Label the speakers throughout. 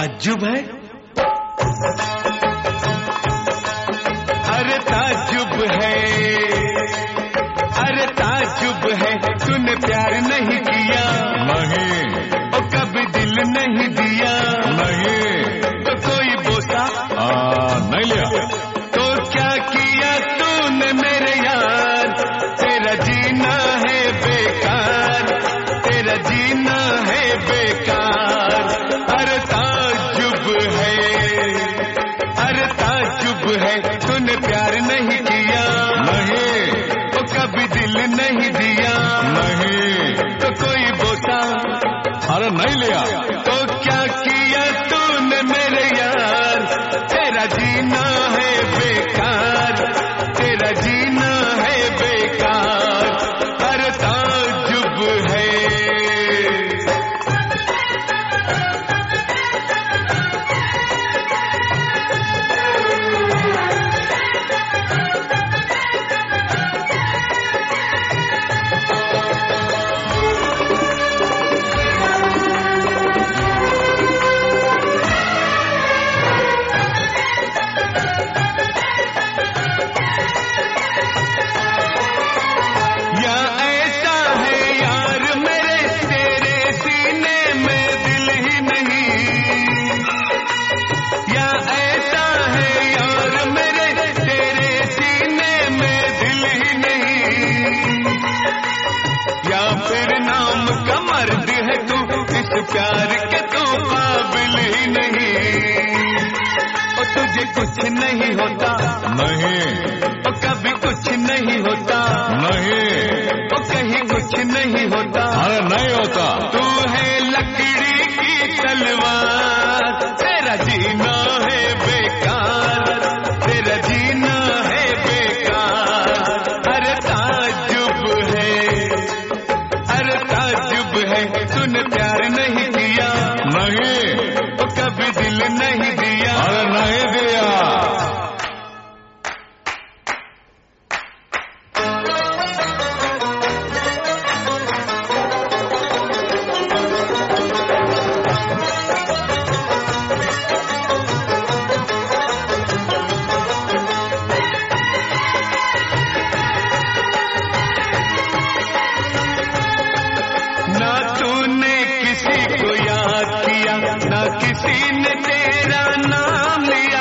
Speaker 1: ताज्जुब है, अरे ताज्जुब है, अरे ताज्जुब है, तूने प्यार नहीं किया,
Speaker 2: नहीं,
Speaker 1: और कभी दिल नहीं दिया,
Speaker 2: नहीं,
Speaker 1: तो कोई बोसा
Speaker 2: नहीं लिया,
Speaker 1: तो क्या किया तूने मेरे यार, तेरा जीना है बेकार, तेरा जीना है बेकार। अरे ताज्जुब है, अरे ताज्जुब है, तूने प्यार नहीं किया,
Speaker 2: नहीं,
Speaker 1: तो कभी दिल नहीं दिया,
Speaker 2: नहीं,
Speaker 1: तो कोई बोसा
Speaker 2: अरे नहीं लिया,
Speaker 1: तो क्या किया तूने मेरे यार, तेरा जीना है बेकार, तेरा जीना है बेकार। अरे ताज्जुब है। प्यार के तो काबिल ही नहीं, और तुझे कुछ नहीं होता,
Speaker 2: नहीं,
Speaker 1: और कभी कुछ नहीं होता,
Speaker 2: नहीं,
Speaker 1: और कहीं कुछ नहीं होता,
Speaker 2: अरे नहीं होता,
Speaker 1: तू है लकड़ी की तलवार, तेरा जीना है बेकार, तेरा जीना है बेकार। अरे ताज्जुब है, अरे ताज्जुब है, तूने प्यार नहीं किया,
Speaker 2: नहीं,
Speaker 1: तो कभी दिल नहीं दिया,
Speaker 2: अरे नहीं दिया,
Speaker 1: ना तूने किसी को याद किया, ना किसी ने तेरा नाम लिया,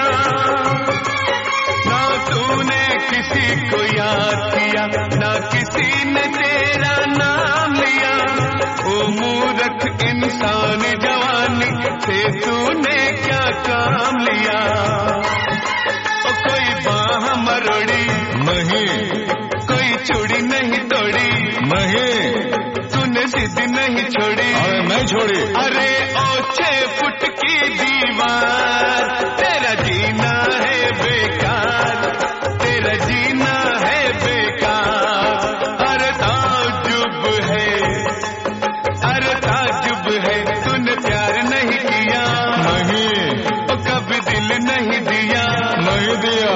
Speaker 1: ना तूने किसी को याद किया, ना किसी ने तेरा नाम लिया। ओ मूर्ख इंसान जवानी से तूने क्या काम लिया, ओ कोई बाह मरोड़ी
Speaker 2: नहीं,
Speaker 1: कोई चूड़ी नहीं तोड़ी,
Speaker 2: नहीं,
Speaker 1: तूने जिद नहीं छोड़ी,
Speaker 2: अरे नहीं छोड़ी,
Speaker 1: अरे ओ 6 फुट की दीवार, तेरा जीना है बेकार, तेरा जीना है बेकार। अरे ताज्जुब है, अरे ताज्जुब है, तूने प्यार नहीं किया,
Speaker 2: नहीं,
Speaker 1: तो कभी दिल नहीं दिया,
Speaker 2: नहीं दिया,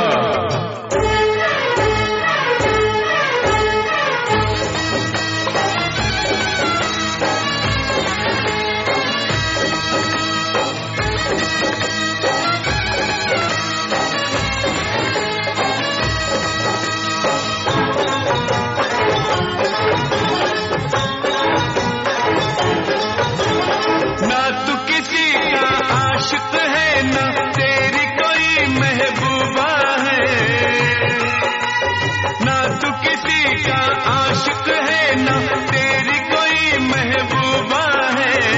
Speaker 1: ना तू किसी का आशिक है, ना तेरी कोई महबूबा है, ना तू किसी का आशिक है, ना तेरी कोई महबूबा है।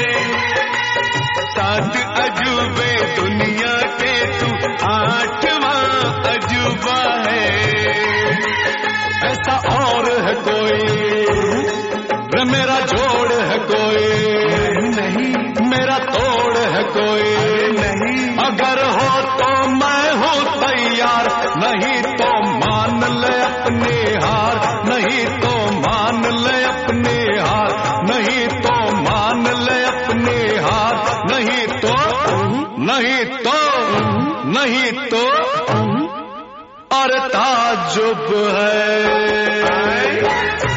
Speaker 1: 7 अजूबे दुनिया के तू 8वां अजूबा है।
Speaker 2: ऐसा और है कोई, रे मेरा जोड़ है कोई,
Speaker 1: नहीं,
Speaker 2: मेरा तोड़ है कोई,
Speaker 1: नहीं,
Speaker 2: अगर हो तो मैं हूँ तैयार, नहीं तो मान ले अपनी हार, नहीं तो मान ले अपनी हार, नहीं तो मान ले अपनी हार, नहीं तो, नहीं तो, नहीं तो, और ताज्जुब है।